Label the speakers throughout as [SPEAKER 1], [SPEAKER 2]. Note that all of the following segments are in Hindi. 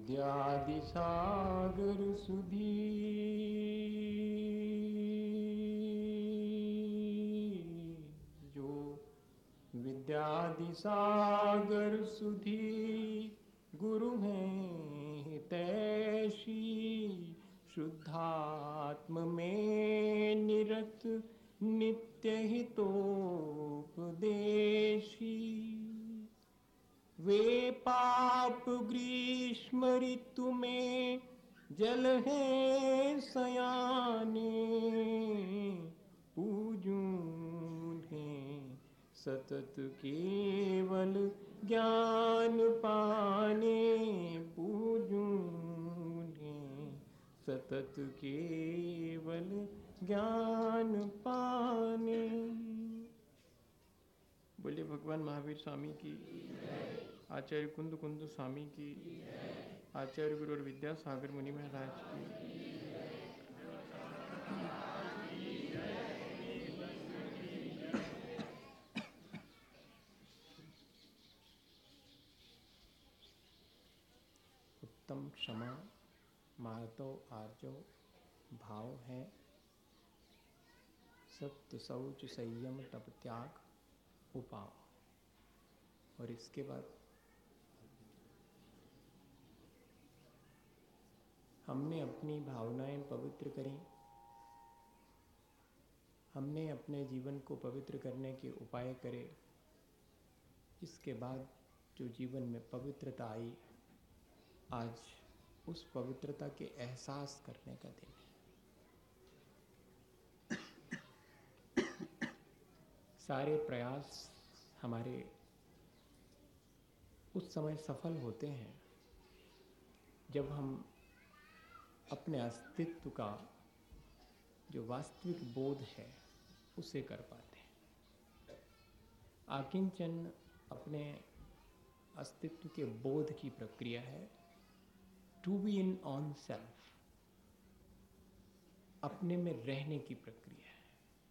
[SPEAKER 1] विद्यादिसागर सुधी जो विद्यादिसागर सुधी गुरु हैं हितैषी शुद्धात्म में निरत नित्य हितोपदेशी वे पाप ग्रीष्म ऋतु में जल है सयाने पूजूं हैं सतत केवल ज्ञान पाने पूजूं हैं सतत केवल ज्ञान पाने। बोले भगवान महावीर स्वामी की, आचार्य कुंद कुंद स्वामी की, आचार्य गुरु और विद्यासागर मुनि महाराज की। उत्तम क्षमा मार्तो आर्जो भाव है, सत्य शौच संयम तप त्याग उपाव। और इसके बाद हमने अपनी भावनाएं पवित्र करें, हमने अपने जीवन को पवित्र करने के उपाय करे। इसके बाद जो जीवन में पवित्रता आई, आज उस पवित्रता के एहसास करने का दिन है। सारे प्रयास हमारे उस समय सफल होते हैं जब हम अपने अस्तित्व का जो वास्तविक बोध है उसे कर पाते हैं। आकिंचन अपने अस्तित्व के बोध की प्रक्रिया है। To be in on self, अपने में रहने की प्रक्रिया है।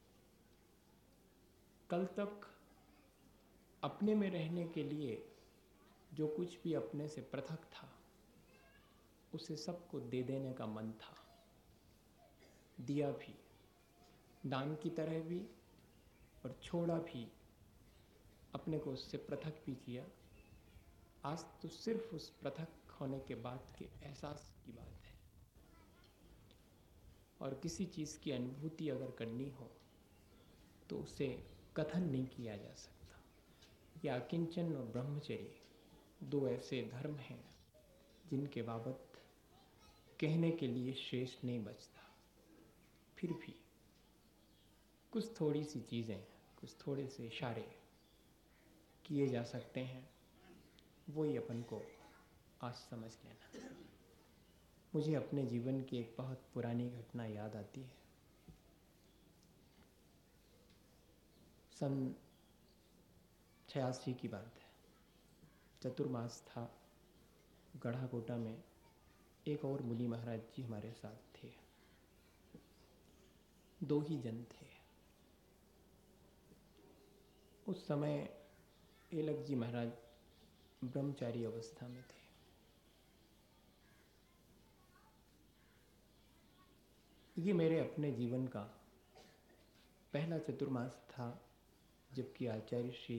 [SPEAKER 1] कल तक अपने में रहने के लिए जो कुछ भी अपने से पृथक था उसे सबको दे देने का मन था। दिया भी, दान की तरह भी, और छोड़ा भी, अपने को उससे पृथक भी किया। आज तो सिर्फ उस पृथक होने के बाद के एहसास की बात है। और किसी चीज़ की अनुभूति अगर करनी हो तो उसे कथन नहीं किया जा सकता। या किंचन और ब्रह्मचर्य दो ऐसे धर्म हैं जिनके बाबत कहने के लिए श्रेष्ठ नहीं बचता। फिर भी कुछ थोड़ी सी चीज़ें, कुछ थोड़े से इशारे किए जा सकते हैं, वही अपन को आज समझ लेना। मुझे अपने जीवन की एक बहुत पुरानी घटना याद आती है। सन 86 की बात है। चतुर्मास था। गढ़ाकोटा में एक और मुनि महाराज जी हमारे साथ थे। दो ही जन थे। उस समय एलक जी महाराज ब्रह्मचारी अवस्था में थे। ये मेरे अपने जीवन का पहला चतुर्मास था जबकि आचार्य श्री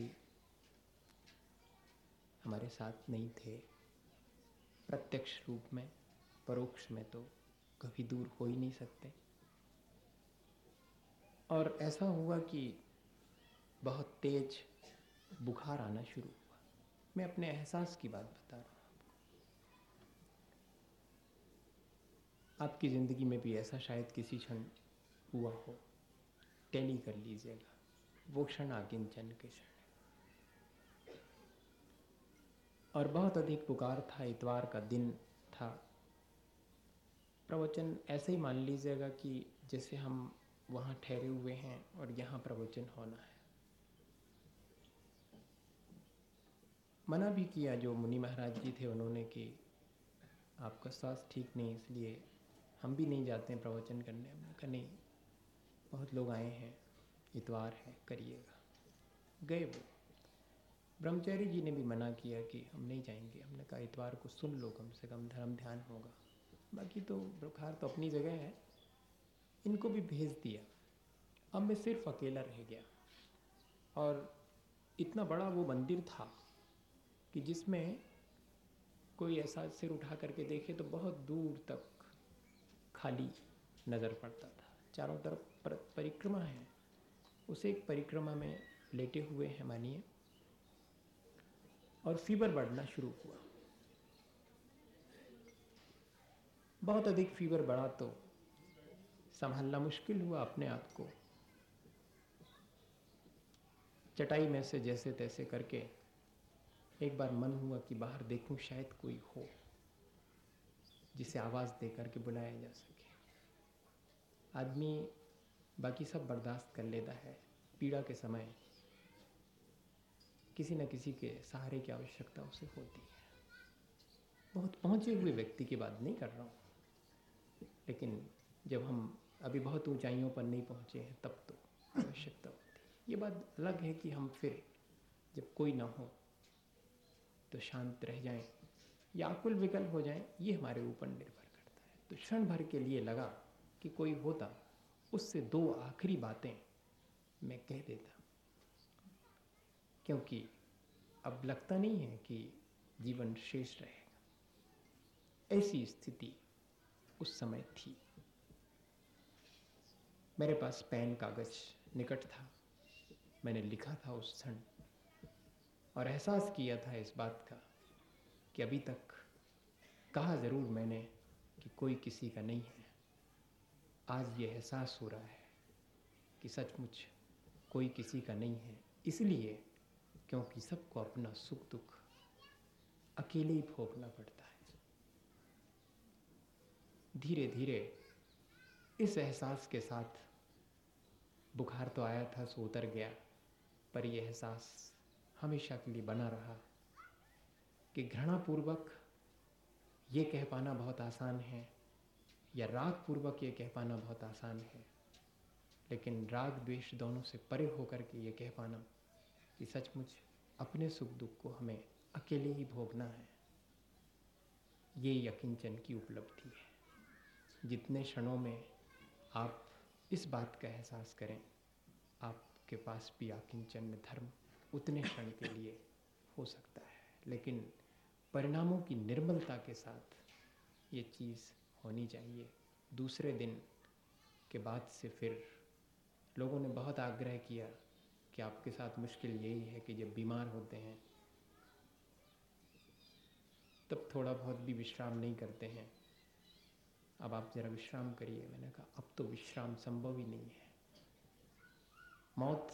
[SPEAKER 1] हमारे साथ नहीं थे प्रत्यक्ष रूप में। परोक्ष में तो कभी दूर हो ही नहीं सकते। और ऐसा हुआ कि बहुत तेज बुखार आना शुरू हुआ। मैं अपने एहसास की बात बता रहा हूँ आपको। आपकी ज़िंदगी में भी ऐसा शायद किसी क्षण हुआ हो। टैली कर लीजिएगा, वो क्षण आकिंचन के क्षण। और बहुत अधिक पुकार था। इतवार का दिन था। प्रवचन ऐसे ही मान लीजिएगा कि जैसे हम वहाँ ठहरे हुए हैं और यहाँ प्रवचन होना है। मना भी किया जो मुनि महाराज जी थे उन्होंने कि आपका स्वास्थ्य ठीक नहीं, इसलिए हम भी नहीं जाते हैं प्रवचन करने। मैंने कहा नहीं, बहुत लोग आए हैं, इतवार है, करिएगा। गए वो। ब्रह्मचारी जी ने भी मना किया कि हम नहीं जाएंगे। हमने कहा इतवार को सुन लो, कम से कम धर्म ध्यान होगा। बाकी तो बुखार तो अपनी जगह है। इनको भी भेज दिया। अब मैं सिर्फ अकेला रह गया। और इतना बड़ा वो मंदिर था कि जिसमें कोई ऐसा सिर उठा करके देखे तो बहुत दूर तक खाली नज़र पड़ता था। चारों तरफ परिक्रमा है। उसे एक परिक्रमा में लेटे हुए हैं मानिए, और फीवर बढ़ना शुरू हुआ। बहुत अधिक फीवर बढ़ा तो संभालना मुश्किल हुआ अपने आप को। चटाई में से जैसे तैसे करके एक बार मन हुआ कि बाहर देखूं, शायद कोई हो जिसे आवाज़ दे करके बुलाया जा सके। आदमी बाकी सब बर्दाश्त कर लेता है, पीड़ा के समय किसी न किसी के सहारे की आवश्यकता उसे होती है। बहुत पहुँचे हुए व्यक्ति की बात नहीं कर रहा हूँ, लेकिन जब हम अभी बहुत ऊंचाइयों पर नहीं पहुँचे हैं तब तो आवश्यकता होती है। ये बात अलग है कि हम फिर जब कोई ना हो तो शांत रह जाएं या आकुल विकल हो जाएं, ये हमारे ऊपर निर्भर करता है। तो क्षण भर के लिए लगा कि कोई होता, उससे दो आखिरी बातें मैं कह देता, क्योंकि अब लगता नहीं है कि जीवन शेष रहेगा। ऐसी स्थिति उस समय थी। मेरे पास पेन कागज निकट था। मैंने लिखा था उस क्षण, और एहसास किया था इस बात का कि अभी तक कहा ज़रूर मैंने कि कोई किसी का नहीं है। आज ये एहसास हो रहा है कि सचमुच कोई किसी का नहीं है, इसलिए क्योंकि सबको अपना सुख दुख अकेले ही भोगना पड़ता है। धीरे धीरे इस एहसास के साथ बुखार तो आया था, सो उतर गया, पर यह एहसास हमेशा के लिए बना रहा कि घृणापूर्वक ये कह पाना बहुत आसान है या राग पूर्वक ये कह पाना बहुत आसान है, लेकिन राग द्वेष दोनों से परे होकर के ये कह पाना कि सचमुच अपने सुख दुख को हमें अकेले ही भोगना है, ये यकीनचन की उपलब्धि है। जितने क्षणों में आप इस बात का एहसास करें, आपके पास भी यकीनचन धर्म उतने क्षण के लिए हो सकता है, लेकिन परिणामों की निर्मलता के साथ ये चीज़ होनी चाहिए। दूसरे दिन के बाद से फिर लोगों ने बहुत आग्रह किया कि आपके साथ मुश्किल यही है कि जब बीमार होते हैं तब थोड़ा बहुत भी विश्राम नहीं करते हैं, अब आप ज़रा विश्राम करिए। मैंने कहा अब तो विश्राम संभव ही नहीं है। मौत,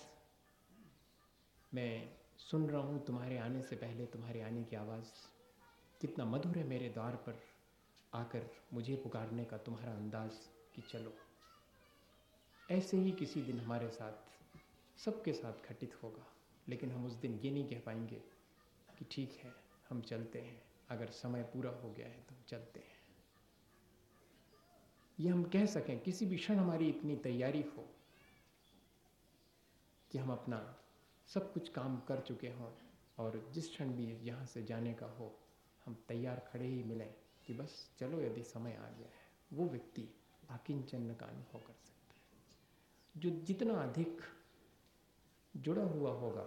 [SPEAKER 1] मैं सुन रहा हूँ तुम्हारे आने से पहले तुम्हारे आने की आवाज़, कितना मधुर है मेरे द्वार पर आकर मुझे पुकारने का तुम्हारा अंदाज कि चलो। ऐसे ही किसी दिन हमारे साथ, सबके साथ घटित होगा, लेकिन हम उस दिन ये नहीं कह पाएंगे कि ठीक है हम चलते हैं, अगर समय पूरा हो गया है तो हम चलते हैं। ये हम कह सकें किसी भी क्षण हमारी इतनी तैयारी हो कि हम अपना सब कुछ काम कर चुके हों, और जिस क्षण भी यहाँ से जाने का हो हम तैयार खड़े ही मिलें कि बस चलो यदि समय आ गया है, वो व्यक्ति आकिंचन का अनुभव कर सकता है। जो जितना अधिक जुड़ा हुआ होगा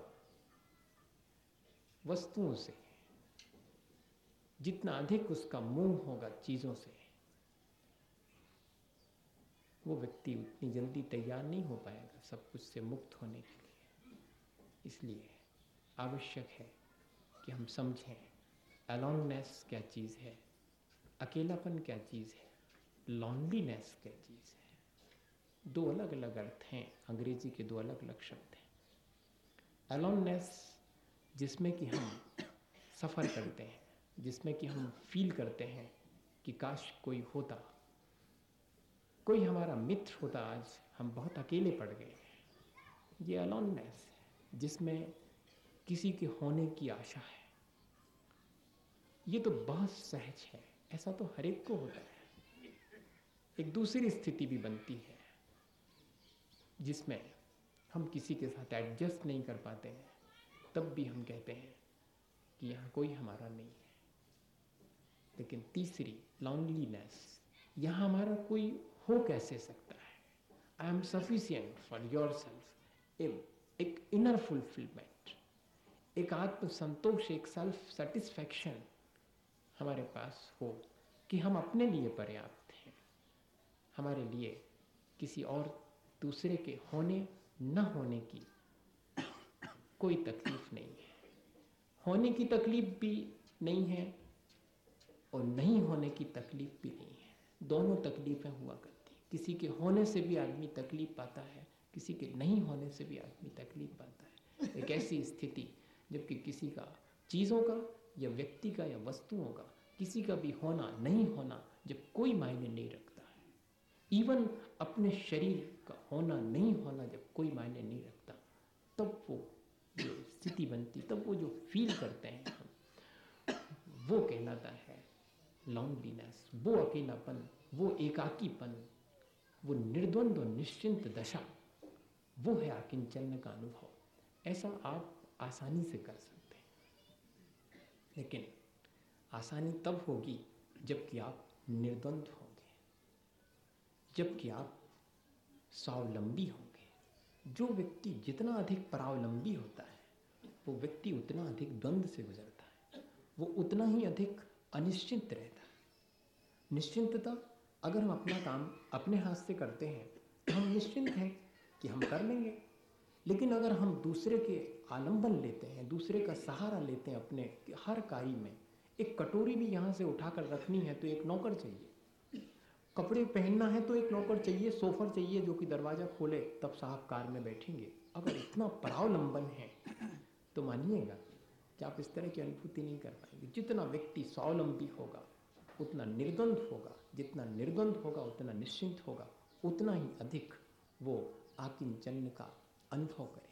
[SPEAKER 1] वस्तुओं से, जितना अधिक उसका मोह होगा चीज़ों से, वो व्यक्ति उतनी जल्दी तैयार नहीं हो पाएगा सब कुछ से मुक्त होने के लिए। इसलिए आवश्यक है कि हम समझें अलोननेस क्या चीज़ है, अकेलापन क्या चीज़ है, लॉन्लीनेस क्या चीज़ है। दो अलग अलग अर्थ हैं, अंग्रेजी के दो अलग अलग शब्द हैं। अलोननेस जिसमें कि हम सफ़र करते हैं, जिसमें कि हम फील करते हैं कि काश कोई होता, कोई हमारा मित्र होता, आज हम बहुत अकेले पड़ गए। ये अलोननेस है जिसमें किसी के होने की आशा है। ये तो बहुत सहज है, ऐसा तो हर एक को होता है। एक दूसरी स्थिति भी बनती है जिसमें हम किसी के साथ एडजस्ट नहीं कर पाते हैं, तब भी हम कहते हैं कि यहाँ कोई हमारा नहीं है। लेकिन तीसरी, लॉनलीनेस, यहाँ हमारा कोई हो कैसे सकता है? I am sufficient for yourself, एक इनर फुलफिलमेंट, एक आत्म संतोष, एक सेल्फ सेटिस्फैक्शन हमारे पास हो कि हम अपने लिए पर्याप्त हैं, हमारे लिए किसी और दूसरे के होने न होने की कोई तकलीफ नहीं है। होने की तकलीफ भी नहीं है और नहीं होने की तकलीफ भी नहीं है। दोनों तकलीफें हुआ करती। किसी के होने से भी आदमी तकलीफ पाता है, किसी के नहीं होने से भी आदमी तकलीफ पाता है। एक ऐसी स्थिति जबकि किसी का, चीज़ों का या व्यक्ति का या वस्तुओं का, किसी का भी होना नहीं होना जब कोई मायने नहीं रखता है, इवन अपने शरीर का होना नहीं होना जब कोई मायने नहीं रखता, तब वो जो स्थिति बनती, तब वो जो फील करते हैं हम, वो कहलाता है लॉन्लीनेस, वो अकेलापन, वो एकाकीपन, वो निर्द्वंद और निश्चिंत दशा, वो है आकिंचन का अनुभव। ऐसा आप आसानी से कर सकते हैं, लेकिन आसानी तब होगी जबकि आप निर्द्वंद होंगे, जबकि आप स्वावलंबी होंगे। जो व्यक्ति जितना अधिक परावलंबी होता है, वो व्यक्ति उतना अधिक द्वंद्व से गुजरता है, वो उतना ही अधिक अनिश्चित रहता है। निश्चिंतता, अगर हम अपना काम अपने हाथ से करते हैं तो हम निश्चिंत हैं कि हम कर लेंगे। लेकिन अगर हम दूसरे के आलंबन लेते हैं, दूसरे का सहारा लेते हैं अपने हर कार्य में, एक कटोरी भी यहाँ से उठाकर रखनी है तो एक नौकर चाहिए, कपड़े पहनना है तो एक नौकर चाहिए, सोफर चाहिए जो कि दरवाज़ा खोले तब साहब कार में बैठेंगे। अगर इतना परावलंबन है तो मानिएगा कि आप इस तरह की अनुभूति नहीं कर पाएंगे। जितना व्यक्ति स्वावलंबी होगा उतना निर्द्वंद होगा, जितना निर्द्वंद होगा उतना निश्चिंत होगा, उतना ही अधिक वो आकिंचन का अनुभव करेगा।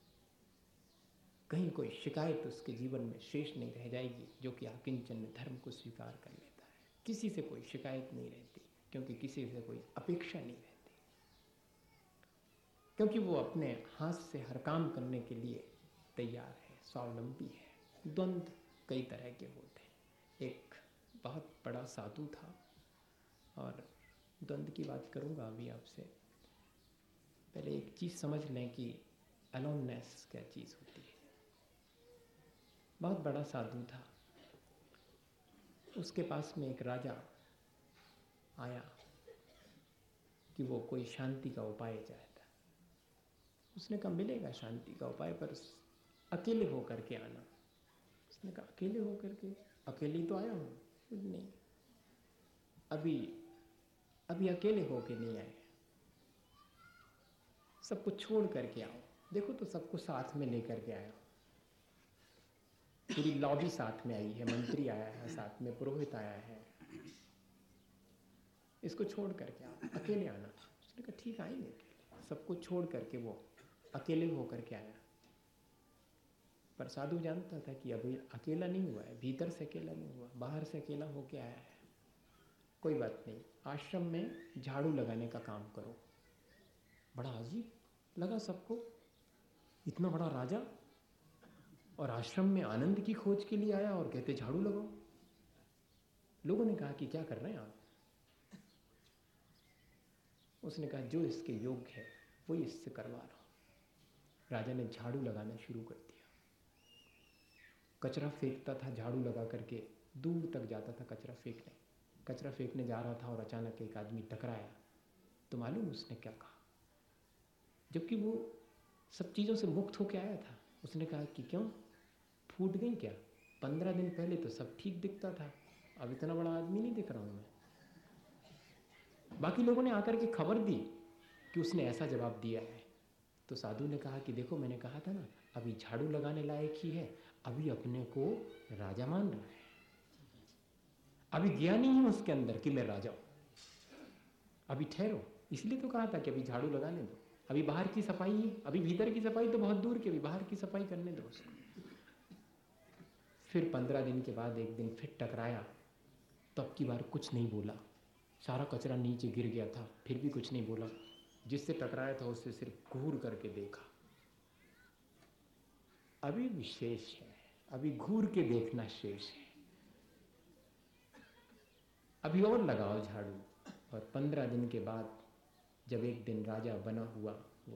[SPEAKER 1] कहीं कोई शिकायत उसके जीवन में शेष नहीं रह जाएगी जो कि आकिंचन धर्म को स्वीकार कर लेता है। किसी से कोई शिकायत नहीं रहती, क्योंकि किसी से कोई अपेक्षा नहीं रहती, क्योंकि वो अपने हाथ से हर काम करने के लिए तैयार है, स्वावलंबी है। द्वंद्व कई तरह के होते हैं। एक बहुत बड़ा साधु था, और द्वंद्व की बात करूंगा अभी आपसे। पहले एक चीज़ समझ लें कि अलोननेस क्या चीज़ होती है। बहुत बड़ा साधु था, उसके पास में एक राजा आया कि वो कोई शांति का उपाय चाहता। उसने कहा मिलेगा शांति का उपाय, पर अकेले होकर के आना। उसने कहा अकेले होकर के? अकेले तो आया हूँ। कुछ नहीं, अभी अकेले होके नहीं आए, सब कुछ छोड़ करके आओ। देखो तो सबको साथ में लेकर के आया, पूरी लॉबी साथ में आई है, मंत्री आया है साथ में, पुरोहित आया है, इसको छोड़ करके आओ, अकेले आना। उसने कहा ठीक आएंगे अकेले। सबको छोड़ करके वो अकेले होकर के आया। पर साधु जानता था कि अभी अकेला नहीं हुआ है, भीतर से अकेला नहीं हुआ, बाहर से अकेला होके आया है। कोई बात नहीं, आश्रम में झाड़ू लगाने का काम करो। बड़ा अजीब लगा सबको, इतना बड़ा राजा और आश्रम में आनंद की खोज के लिए आया और कहते झाड़ू लगाओ। लोगों ने कहा कि क्या कर रहे हैं आप? उसने कहा जो इसके योग्य है वही इससे करवा रहा हूं। राजा ने झाड़ू लगाना शुरू कर दिया। कचरा फेंकता था, झाड़ू लगा करके दूर तक जाता था कचरा फेंकने। कचरा फेंकने जा रहा था और अचानक एक आदमी टकराया। तो मालूम उसने क्या कहा? जबकि वो सब चीज़ों से मुक्त होकर आया था। उसने कहा कि क्यों फूट गई क्या? 15 दिन पहले तो सब ठीक दिखता था, अब इतना बड़ा आदमी नहीं दिख रहा हूं मैं। बाकी लोगों ने आकर के खबर दी कि उसने ऐसा जवाब दिया है। तो साधु ने कहा कि देखो मैंने कहा था ना, अभी झाड़ू लगाने लायक ही है, अभी अपने को राजा मान रहा है, अभी गया नहीं है उसके अंदर कि मैं राजा हूं। अभी ठहरो, इसलिए तो कहा था कि अभी झाड़ू लगाने दो, अभी बाहर की सफाई है, अभी भीतर की सफाई तो बहुत दूर की, अभी बाहर की सफाई करने दो उसको। फिर 15 दिन के बाद एक दिन फिर टकराया, तो अब की बार कुछ नहीं बोला। सारा कचरा नीचे गिर गया था, फिर भी कुछ नहीं बोला। जिससे टकराया था उससे सिर्फ घूर करके देखा। अभी विशेष है, अभी घूर के देखना शेष है। अभी और लगाओ झाड़ू। और 15 दिन के बाद जब एक दिन राजा बना हुआ वो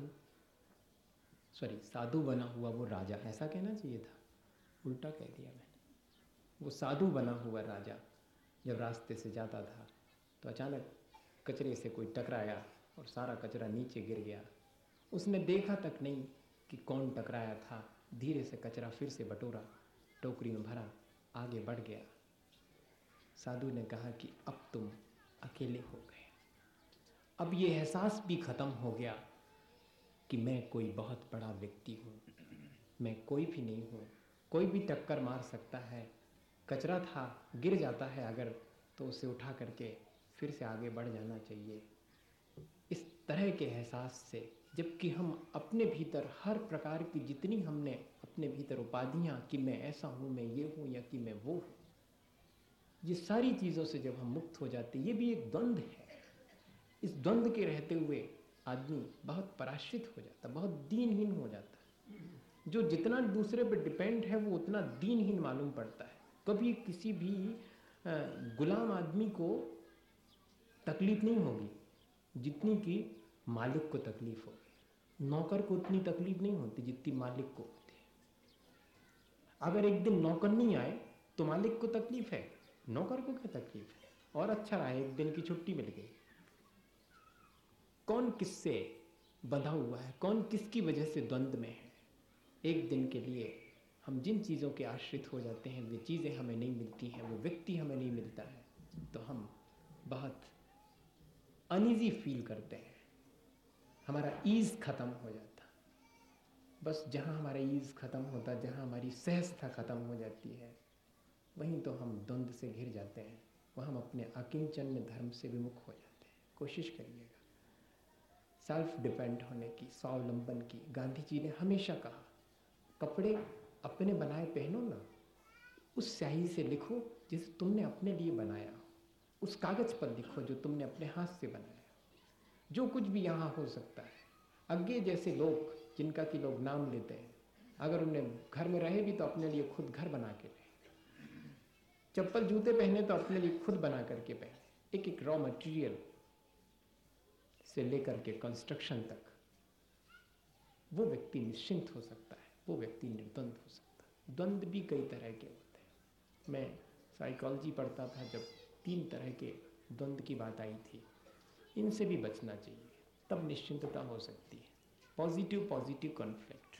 [SPEAKER 1] साधु बना हुआ वो राजा, ऐसा कहना चाहिए था, उल्टा कह दिया मैंने। वो साधु बना हुआ राजा जब रास्ते से जाता था तो अचानक कचरे से कोई टकराया और सारा कचरा नीचे गिर गया। उसने देखा तक नहीं कि कौन टकराया था, धीरे से कचरा फिर से बटोरा, टोकरी में भरा, आगे बढ़ गया। साधु ने कहा कि अब तुम अकेले हो गए। अब ये एहसास भी खत्म हो गया कि मैं कोई बहुत बड़ा व्यक्ति हूँ, मैं कोई भी नहीं हूँ, कोई भी टक्कर मार सकता है। कचरा था, गिर जाता है अगर, तो उसे उठा करके फिर से आगे बढ़ जाना चाहिए। इस तरह के एहसास से, जबकि हम अपने भीतर हर प्रकार की जितनी हमने अपने भीतर उपाधियाँ कि मैं ऐसा हूँ, मैं ये हूँ या कि मैं वो हूँ, ये सारी चीज़ों से जब हम मुक्त हो जाते, ये भी एक द्वंद्व है। इस द्वंद्व के रहते हुए आदमी बहुत पराश्रित हो जाता, बहुत दीनहीन हो जाता। जो जितना दूसरे पर डिपेंड है वो उतना दीनहीन मालूम पड़ता है। कभी किसी भी गुलाम आदमी को तकलीफ नहीं होगी जितनी कि मालिक को तकलीफ होगी। नौकर को उतनी तकलीफ नहीं होती जितनी मालिक को होती है। अगर एक दिन नौकर नहीं आए तो मालिक को तकलीफ है, नौकर को क्या तकलीफ है। और अच्छा रहा एक दिन की छुट्टी मिल गई। कौन किससे बंधा हुआ है, कौन किसकी वजह से द्वंद्व में है। एक दिन के लिए हम जिन चीज़ों के आश्रित हो जाते हैं, वे चीज़ें हमें नहीं मिलती हैं, वो व्यक्ति हमें नहीं मिलता है, तो हम बहुत अनईजी फील करते हैं, हमारा ईज खत्म हो जाता। बस जहाँ हमारा ईज खत्म होता, जहाँ हमारी सहजता खत्म हो जाती है, वहीं तो हम द्वंद्व से घिर जाते हैं, वहाँ हम अपने अकिंचन्य धर्म से विमुख हो जाते हैं। कोशिश करिएगा सेल्फ डिपेंड होने की, स्वावलंबन की। गांधी जी ने हमेशा कहा, कपड़े अपने बनाए पहनो ना, उस स्याही से लिखो जिसे तुमने अपने लिए बनाया हो, उस कागज पर लिखो जो तुमने अपने हाथ से बनाया। जो कुछ भी यहाँ हो सकता है। अज्ञे जैसे लोग जिनका कि लोग नाम लेते हैं, अगर उन्हें घर में रहे भी तो अपने लिए खुद घर बना के रहे, चप्पल जूते पहने तो अपने लिए खुद बना करके पहने। एक एक रॉ मटेरियल से लेकर के कंस्ट्रक्शन तक वो व्यक्ति निश्चिंत हो सकता है, वो व्यक्ति निर्द्वंद हो सकता है। द्वंद्व भी कई तरह के होते हैं। मैं साइकोलॉजी पढ़ता था जब 3 तरह के द्वंद्व की बात आई थी। इनसे भी बचना चाहिए, तब निश्चिंतता हो सकती है। पॉजिटिव कॉन्फ्लिक्ट,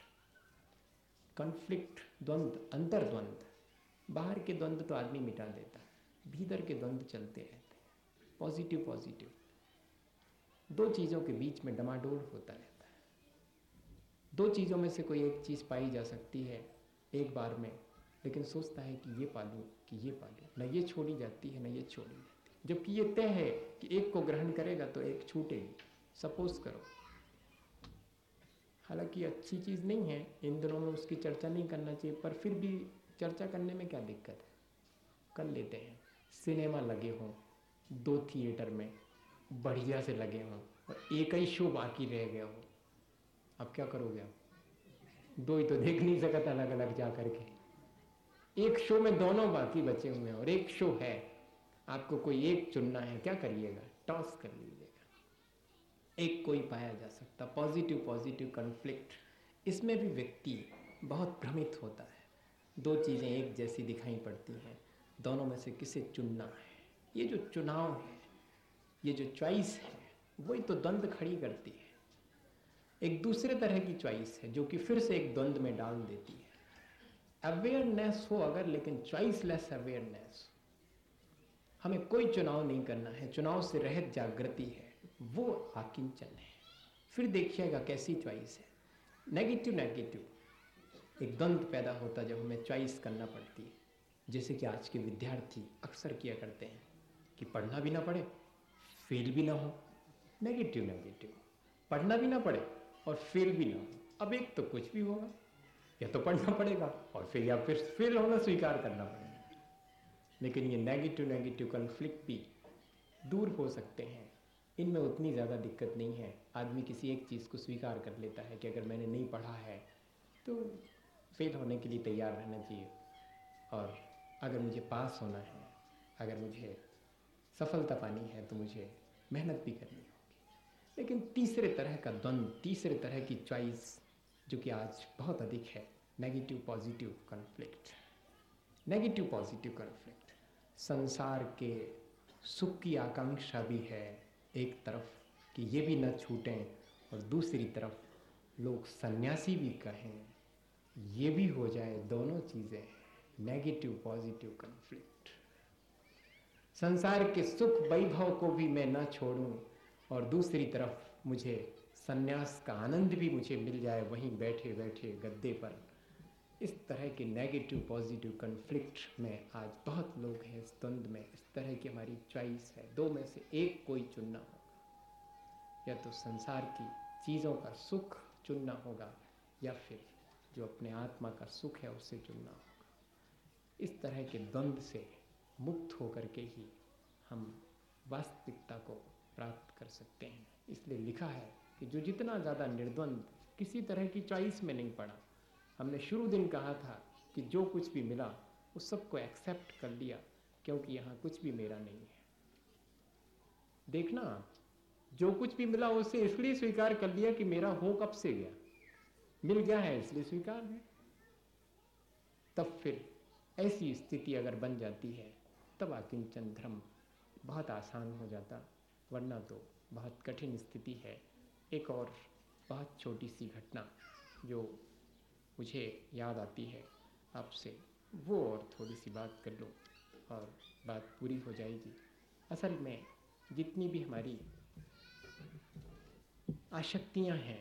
[SPEAKER 1] द्वंद्व, अंतर्द्वंद। बाहर के द्वंद्व तो आदमी मिटा देता है, भीतर के द्वंद्व चलते रहते हैं। पॉजिटिव, 2 चीज़ों के बीच में डमाडोल होता रहता है। 2 चीज़ों में से कोई एक चीज़ पाई जा सकती है एक बार में, लेकिन सोचता है कि ये पालूं कि ये पालूं, न ये छोड़ी जाती है न ये छोड़ी जाती है। जबकि ये तय है कि एक को ग्रहण करेगा तो एक छूटेगी। सपोज करो, हालांकि अच्छी चीज़ नहीं है, इन दिनों में उसकी चर्चा नहीं करना चाहिए, पर फिर भी चर्चा करने में क्या दिक्कत है, कर लेते हैं। सिनेमा लगे हों 2 थिएटर में, बढ़िया से लगे हों, और एक ही शो बाकी रह गया हो, अब क्या करोगे आप? 2 ही तो देख नहीं सकता अलग अलग जा करके। एक शो में दोनों बाकी बचे हुए हैं और एक शो है, आपको कोई एक चुनना है, क्या करिएगा? टॉस कर लीजिएगा, एक कोई पाया जा सकता। पॉजिटिव कॉन्फ्लिक्ट, इसमें भी व्यक्ति बहुत भ्रमित होता है। 2 चीज़ें एक जैसी दिखाई पड़ती हैं, दोनों में से किसे चुनना है। ये जो चुनाव है, ये जो चॉइस है, वही तो द्वंद्व खड़ी करती है। एक दूसरे तरह की चॉइस है जो कि फिर से एक द्वंद्व में डाल देती है। अवेयरनेस हो अगर, लेकिन चॉइसलेस अवेयरनेस, हमें कोई चुनाव नहीं करना है, चुनाव से रहित जागृति है, वो आकिंचन है। फिर देखिएगा कैसी चॉइस है। नेगेटिव एक द्वंद्व पैदा होता जब हमें चॉइस करना पड़ती है। जैसे कि आज के विद्यार्थी अक्सर किया करते हैं कि पढ़ना भी ना पड़े, फेल भी ना हो। नेगेटिव, पढ़ना भी ना पड़े और फेल भी ना हो। अब एक तो कुछ भी होगा, या तो पढ़ना पड़ेगा और फिर या फिर फेल होना स्वीकार करना पड़ेगा। लेकिन ये नेगेटिव कॉन्फ्लिक्ट भी दूर हो सकते हैं, इनमें उतनी ज़्यादा दिक्कत नहीं है। आदमी किसी एक चीज़ को स्वीकार कर लेता है कि अगर मैंने नहीं पढ़ा है तो फेल होने के लिए तैयार रहना चाहिए, और अगर मुझे पास होना है, अगर मुझे सफलता पानी है तो मुझे मेहनत भी करनी होगी। लेकिन तीसरे तरह का द्वंद्व, तीसरे तरह की चॉइस जो कि आज बहुत अधिक है, negative positive conflict. Negative positive conflict, संसार के सुख की आकांक्षा भी है एक तरफ कि ये भी न छूटें, और दूसरी तरफ लोग सन्यासी भी कहें, ये भी हो जाए, दोनों चीज़ें, नेगेटिव पॉजिटिव कॉन्फ्लिक्ट। संसार के सुख वैभव को भी मैं न छोड़ूं, और दूसरी तरफ मुझे सन्यास का आनंद भी मुझे मिल जाए वहीं बैठे बैठे गद्दे पर। इस तरह के नेगेटिव पॉजिटिव कॉन्फ्लिक्ट में आज बहुत लोग हैं, इस द्वंद्व में। इस तरह की हमारी चॉइस है, दो में से एक कोई चुनना होगा, या तो संसार की चीज़ों का सुख चुनना होगा, या फिर जो अपने आत्मा का सुख है उसे चुनना होगा। इस तरह के द्वंद्व से मुक्त होकर के ही हम वास्तविकता को प्राप्त कर सकते हैं। इसलिए लिखा है कि जो जितना ज़्यादा निर्द्वंद, किसी तरह की चॉइस में नहीं पड़ा। हमने शुरू दिन कहा था कि जो कुछ भी मिला उस सबको एक्सेप्ट कर लिया, क्योंकि यहाँ कुछ भी मेरा नहीं है। देखना, जो कुछ भी मिला उसे इसलिए स्वीकार कर लिया कि मेरा हो कब से गया, मिल गया है इसलिए स्वीकार है। तब फिर ऐसी स्थिति अगर बन जाती है तब अकिंचन धर्म बहुत आसान हो जाता, वरना तो बहुत कठिन स्थिति है। एक और बहुत छोटी सी घटना जो मुझे याद आती है आपसे, वो और थोड़ी सी बात कर लो और बात पूरी हो जाएगी। असल में जितनी भी हमारी आसक्तियां हैं,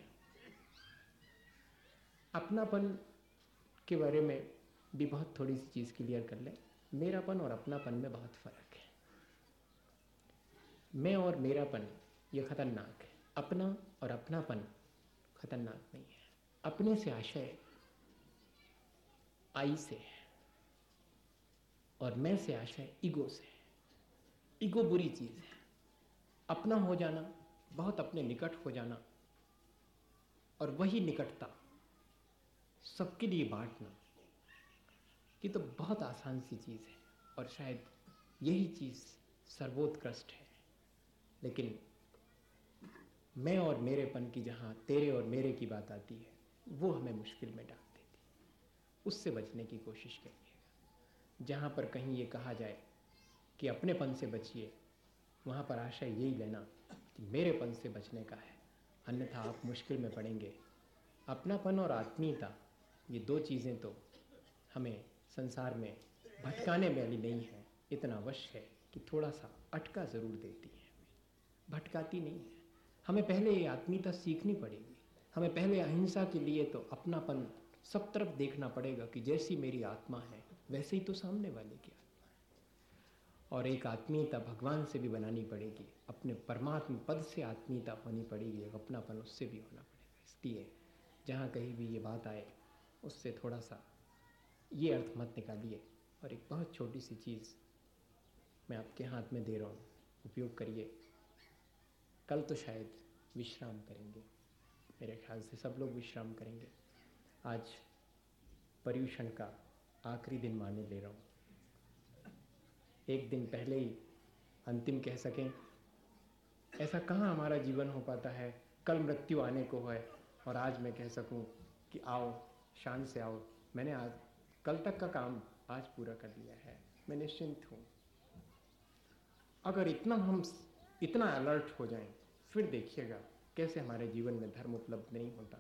[SPEAKER 1] अपनापन के बारे में भी बहुत थोड़ी सी चीज़ क्लियर कर लें। मेरापन और अपनापन में बहुत फ़र्क है। मैं और मेरापन ये खतरनाक है, अपना और अपनापन खतरनाक नहीं है। अपने से आशय आई से है, और मैं से आशय ईगो से है। ईगो बुरी चीज़ है। अपना हो जाना, बहुत अपने निकट हो जाना, और वही निकटता सबके लिए बांटना, ये तो बहुत आसान सी चीज़ है, और शायद यही चीज़ सर्वोत्कृष्ट है। लेकिन मैं और मेरेपन की जहाँ तेरे और मेरे की बात आती है, वो हमें मुश्किल में डाल देती है। उससे बचने की कोशिश करिएगा। जहाँ पर कहीं ये कहा जाए कि अपनेपन से बचिए, वहाँ पर आशय यही लेना कि मेरेपन से बचने का है, अन्यथा आप मुश्किल में पड़ेंगे। अपनापन और आत्मीयता, ये दो चीज़ें तो हमें संसार में भटकाने वाली नहीं है, इतना अवश्य है कि थोड़ा सा अटका ज़रूर देती है, भटकाती नहीं है। हमें पहले ये आत्मीयता सीखनी पड़ेगी। हमें पहले अहिंसा के लिए तो अपनापन सब तरफ देखना पड़ेगा कि जैसी मेरी आत्मा है वैसे ही तो सामने वाले की आत्मा है। और एक आत्मीयता भगवान से भी बनानी पड़ेगी, अपने परमात्मा पद से आत्मीयता होनी पड़ेगी, एक अपनापन उससे भी होना पड़ेगा। इसलिए जहाँ कहीं भी ये बात आए उससे थोड़ा सा ये अर्थ मत निकालिए। और एक बहुत छोटी सी चीज़ मैं आपके हाथ में दे रहा हूँ, उपयोग करिए। कल तो शायद विश्राम करेंगे, मेरे ख्याल से सब लोग विश्राम करेंगे। आज पर्युषण का आखिरी दिन माने ले रहा हूँ। एक दिन पहले ही अंतिम कह सकें, ऐसा कहाँ हमारा जीवन हो पाता है। कल मृत्यु आने को है और आज मैं कह सकूं कि आओ, शान से आओ, मैंने आज कल तक का काम आज पूरा कर लिया है, मैं निश्चिंत हूँ। अगर हम इतना अलर्ट हो जाएं, फिर देखिएगा कैसे हमारे जीवन में धर्म उपलब्ध नहीं होता।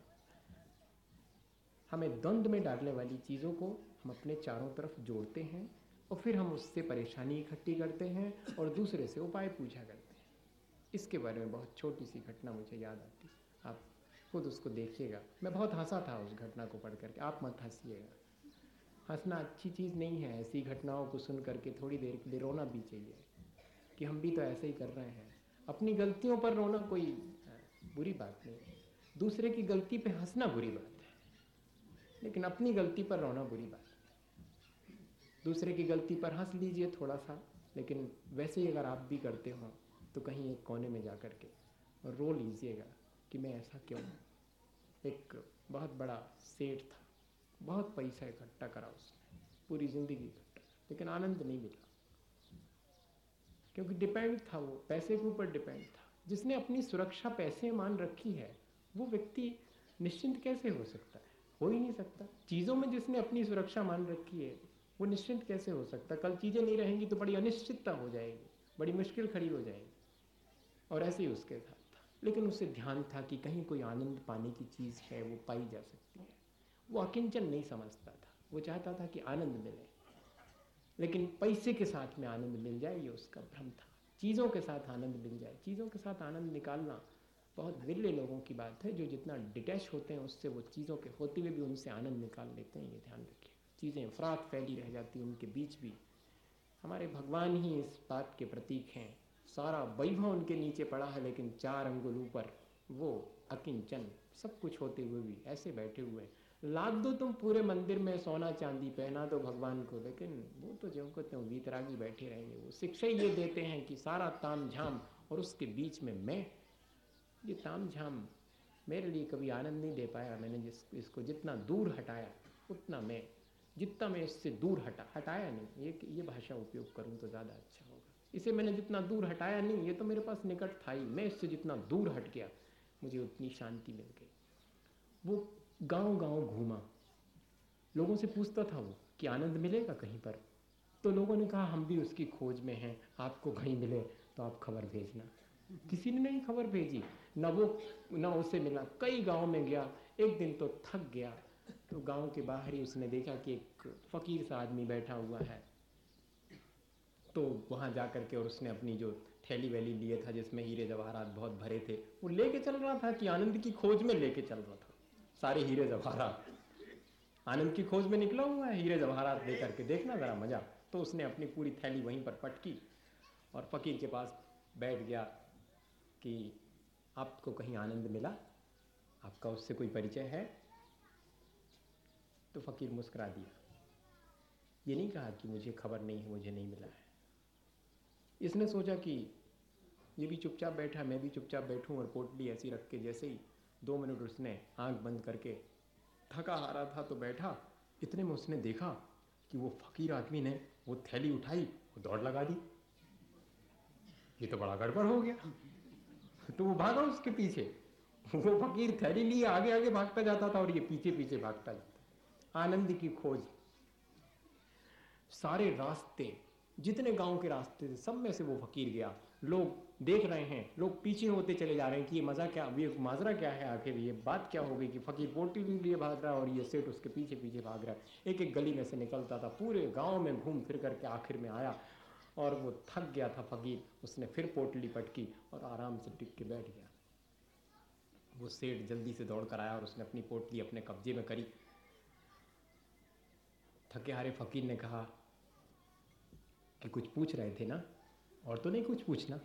[SPEAKER 1] हमें द्वंद्व में डालने वाली चीज़ों को हम अपने चारों तरफ जोड़ते हैं, और फिर हम उससे परेशानी इकट्ठी करते हैं और दूसरे से उपाय पूछा करते हैं। इसके बारे में बहुत छोटी सी घटना मुझे याद आती, आप खुद उसको देखिएगा। मैं बहुत हंसा था उस घटना को पढ़ करके, आप मत हंसिएगा। हंसना अच्छी चीज़ नहीं है। ऐसी घटनाओं को सुन करके थोड़ी देर के लिए रोना भी चाहिए कि हम भी तो ऐसे ही कर रहे हैं। अपनी गलतियों पर रोना कोई बुरी बात नहीं है, दूसरे की गलती पे हंसना बुरी बात है, लेकिन अपनी गलती पर रोना बुरी बात है। दूसरे की गलती पर हंस लीजिए थोड़ा सा, लेकिन वैसे ही अगर आप भी करते हो तो कहीं एक कोने में जा कर के और रो लीजिएगा कि मैं ऐसा क्यों हूँ। एक बहुत बड़ा सेठ था, बहुत पैसा इकट्ठा करा उसने, पूरी जिंदगी इकट्ठा, लेकिन आनंद नहीं मिला, क्योंकि डिपेंड था, वो पैसे के ऊपर डिपेंड था। जिसने अपनी सुरक्षा पैसे मान रखी है वो व्यक्ति निश्चिंत कैसे हो सकता है? हो ही नहीं सकता। चीज़ों में जिसने अपनी सुरक्षा मान रखी है वो निश्चिंत कैसे हो सकता? कल चीज़ें नहीं रहेंगी तो बड़ी अनिश्चितता हो जाएगी, बड़ी मुश्किल खड़ी हो जाएगी। और ऐसे ही उसके साथ था, लेकिन उसे ध्यान था कि कहीं कोई आनंद पाने की चीज़ है, वो पाई जा सकती है। वो अकिंचन नहीं समझता था, वो चाहता था कि आनंद मिले, लेकिन पैसे के साथ में आनंद मिल जाए ये उसका भ्रम था। चीज़ों के साथ आनंद मिल जाए, चीज़ों के साथ आनंद निकालना बहुत विरले लोगों की बात है। जो जितना डिटैच होते हैं उससे, वो चीज़ों के होते हुए भी उनसे आनंद निकाल लेते हैं, ये ध्यान रखिए। चीज़ें अफरात फैली रह जाती हैं उनके बीच भी। हमारे भगवान ही इस बात के प्रतीक हैं। सारा वैभव उनके नीचे पड़ा है, लेकिन 4 अंगुल ऊपर वो अकिंचन, सब कुछ होते हुए भी ऐसे बैठे हुए हैं। लाद दो तुम पूरे मंदिर में सोना चांदी, पहना दो भगवान को, लेकिन वो तो ज्यों को त्यों वीतरागी बैठे रहेंगे। वो शिक्षा ये देते हैं कि सारा ताम झाम और उसके बीच में मैं, ये ताम झाम मेरे लिए कभी आनंद नहीं दे पाया। मैंने इसको जितना दूर हटाया उतना मैं, जितना मैं इससे दूर हटाया नहीं, ये भाषा उपयोग करूँ तो ज़्यादा अच्छा होगा। इसे मैंने जितना दूर हटाया नहीं, ये तो मेरे पास निकट था ही, मैं इससे जितना दूर हट गया मुझे उतनी शांति मिल गई। वो गांव गांव घूमा, लोगों से पूछता था वो कि आनंद मिलेगा कहीं पर, तो लोगों ने कहा हम भी उसकी खोज में हैं, आपको कहीं मिले तो आप खबर भेजना। किसी ने नहीं खबर भेजी, न उसे मिला। कई गांव में गया, एक दिन तो थक गया, तो गांव के बाहर ही उसने देखा कि एक फकीर सा आदमी बैठा हुआ है। तो वहाँ जा कर के और उसने अपनी जो थैली वैली लिए था जिसमें हीरे जवाहरात बहुत भरे थे, वो लेके चल रहा था कि आनंद की खोज में लेके चल रहा था सारे हीरे जवाहरात। आनंद की खोज में निकला हुआ है, हीरे जवाहरात लेकर के, देखना जरा मजा। तो उसने अपनी पूरी थैली वहीं पर पटकी और फकीर के पास बैठ गया कि आपको कहीं आनंद मिला, आपका उससे कोई परिचय है? तो फकीर मुस्कुरा दिया, ये नहीं कहा कि मुझे खबर नहीं है, मुझे नहीं मिला है। इसने सोचा कि ये भी चुपचाप बैठा, मैं भी चुपचाप बैठूं, और पोटली ऐसी रख के जैसे ही 2 मिनट उसने आंख बंद करके, थका हारा था तो बैठा, इतने में उसने देखा कि वो फकीर आदमी ने वो थैली उठाई और दौड़ लगा दी। ये तो बड़ा गड़बड़ हो गया। तो वो भागा उसके पीछे, वो फकीर थैली लिए आगे आगे भागता जाता था और ये पीछे पीछे भागता जाता। आनंद की खोज, सारे रास्ते, जितने गांव के रास्ते थे सब में से वो फकीर गया। लोग देख रहे हैं, लोग पीछे होते चले जा रहे हैं कि ये मजा क्या, ये माजरा क्या है, आखिर ये बात क्या हो गई कि फकीर पोटली लिए भाग रहा है और ये सेठ उसके पीछे पीछे भाग रहा है। एक एक गली में से निकलता था, पूरे गांव में घूम फिर करके आखिर में आया और वो थक गया था फकीर। उसने फिर पोटली पटकी और आराम से टिक के बैठ गया। वो सेठ जल्दी से दौड़ कर आया और उसने अपनी पोटली अपने कब्जे में करी। थके हारे फकीर ने कहा कि कुछ पूछ रहे थे ना, और तो नहीं कुछ पूछना?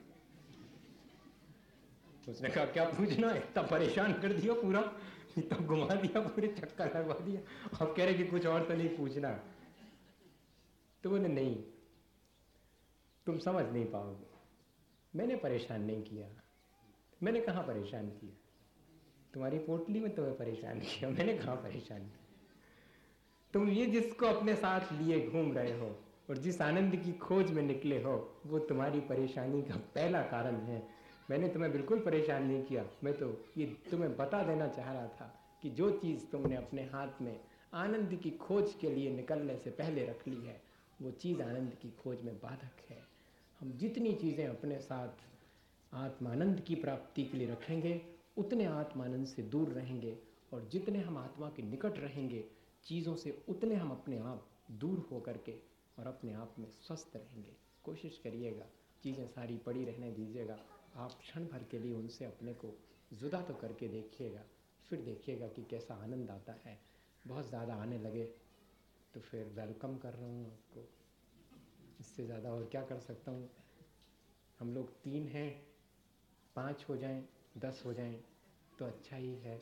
[SPEAKER 1] उसने कहा क्या पूछना, इतना परेशान कर दिया पूरा, इतना घुमा दिया, पूरे चक्कर लगवा दिया, अब कह रहे कि कुछ और तो नहीं पूछना। तो बोले नहीं, तुम समझ नहीं पाओगे, मैंने परेशान नहीं किया। मैंने कहाँ परेशान किया? तुम्हारी पोटली में तुम्हें परेशान किया, मैंने कहाँ परेशान किया? तुम ये जिसको अपने साथ लिए घूम रहे हो और जिस आनंद की खोज में निकले हो, वो तुम्हारी परेशानी का पहला कारण है। मैंने तुम्हें बिल्कुल परेशान नहीं किया, मैं तो ये तुम्हें बता देना चाह रहा था कि जो चीज़ तुमने अपने हाथ में आनंद की खोज के लिए निकलने से पहले रख ली है, वो चीज़ आनंद की खोज में बाधक है। हम जितनी चीज़ें अपने साथ आत्मानंद की प्राप्ति के लिए रखेंगे, उतने आत्मानंद से दूर रहेंगे, और जितने हम आत्मा के निकट रहेंगे चीज़ों से, उतने हम अपने आप दूर हो करके और अपने आप में स्वस्थ रहेंगे। कोशिश करिएगा, चीज़ें सारी पड़ी रहने दीजिएगा, आप क्षण भर के लिए उनसे अपने को जुदा तो करके देखिएगा, फिर देखिएगा कि कैसा आनंद आता है। बहुत ज़्यादा आने लगे तो फिर वेलकम कर रहा हूँ आपको, इससे ज़्यादा और क्या कर सकता हूँ। हम लोग 3 हैं, 5 हो जाएं, 10 हो जाएं तो अच्छा ही है।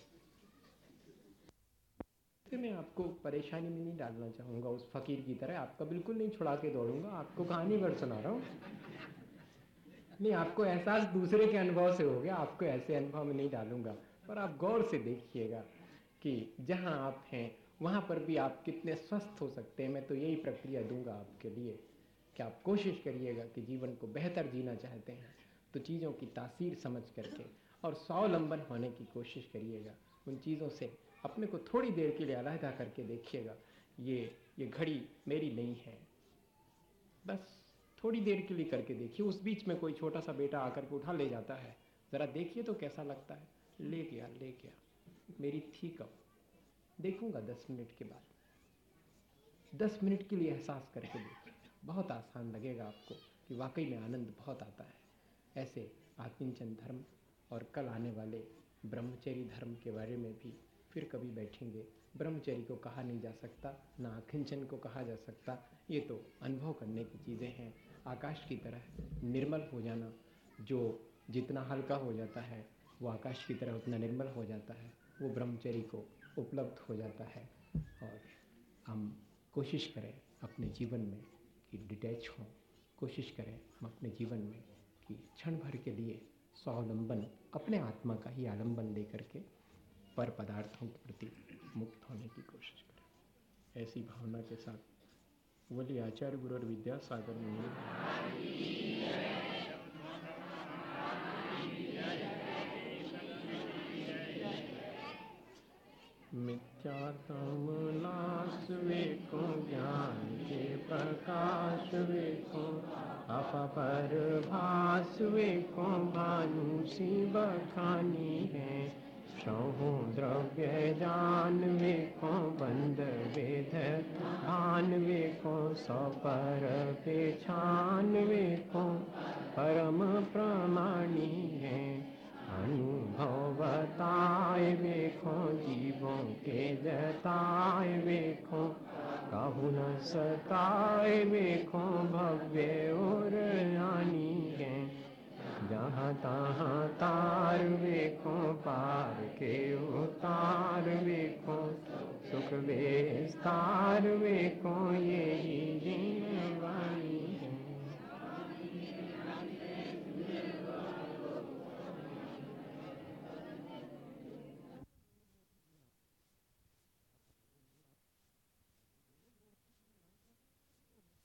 [SPEAKER 1] तो मैं आपको परेशानी में नहीं डालना चाहूँगा उस फकीर की तरह, आपका बिल्कुल नहीं छुड़ा के दौड़ूंगा, आपको कहानी भर सुना रहा हूँ। नहीं, आपको एहसास दूसरे के अनुभव से हो गया, आपको ऐसे अनुभव में नहीं डालूंगा, पर आप गौर से देखिएगा कि जहाँ आप हैं वहाँ पर भी आप कितने स्वस्थ हो सकते हैं। मैं तो यही प्रक्रिया दूंगा आपके लिए कि आप कोशिश करिएगा कि जीवन को बेहतर जीना चाहते हैं तो चीज़ों की तासीर समझ करके और स्वावलंबन होने की कोशिश करिएगा। उन चीज़ों से अपने को थोड़ी देर के लिए अलहदा करके देखिएगा। ये घड़ी मेरी नहीं है, बस थोड़ी देर के लिए करके देखिए। उस बीच में कोई छोटा सा बेटा आकर के उठा ले जाता है, ज़रा देखिए तो कैसा लगता है। ले गया, मेरी थी कब, देखूंगा 10 मिनट के बाद। 10 मिनट के लिए एहसास करके देखिए, बहुत आसान लगेगा आपको कि वाकई में आनंद बहुत आता है। ऐसे आत्मचिंतन धर्म और कल आने वाले ब्रह्मचर्य धर्म के बारे में भी फिर कभी बैठेंगे। ब्रह्मचर्य को कहा नहीं जा सकता, ना आखिंचन को कहा जा सकता, ये तो अनुभव करने की चीज़ें हैं। आकाश की तरह निर्मल हो जाना, जो जितना हल्का हो जाता है वो आकाश की तरह उतना निर्मल हो जाता है, वो ब्रह्मचर्य को उपलब्ध हो जाता है। और हम कोशिश करें अपने जीवन में कि डिटैच हों, कोशिश करें हम अपने जीवन में कि क्षण भर के लिए स्वावलंबन, अपने आत्मा का ही आलंबन लेकर के पर पदार्थों के प्रति मुक्त होने की कोशिश करें। ऐसी भावना के साथ बोलिए आचार्य गुरु और विद्यासागर मुनि। मिथ्यात्म नाश वेको, ज्ञान के प्रकाश वेको, अपपर भास वेको, भानु सी बखानी है। सहो द्रव्य जान वेको, बंद वेद भान वेको, सपर पेछान वेको, परम प्रमाणी है। अनुभव बताए वेखो, जीवों के जताए वेखो, कहु न सताए वेखो, भव्य और रानी है। जहाँ तहाँ तार वेखो, पार के उतार वेखो, सुख विस्तार वेखो, यही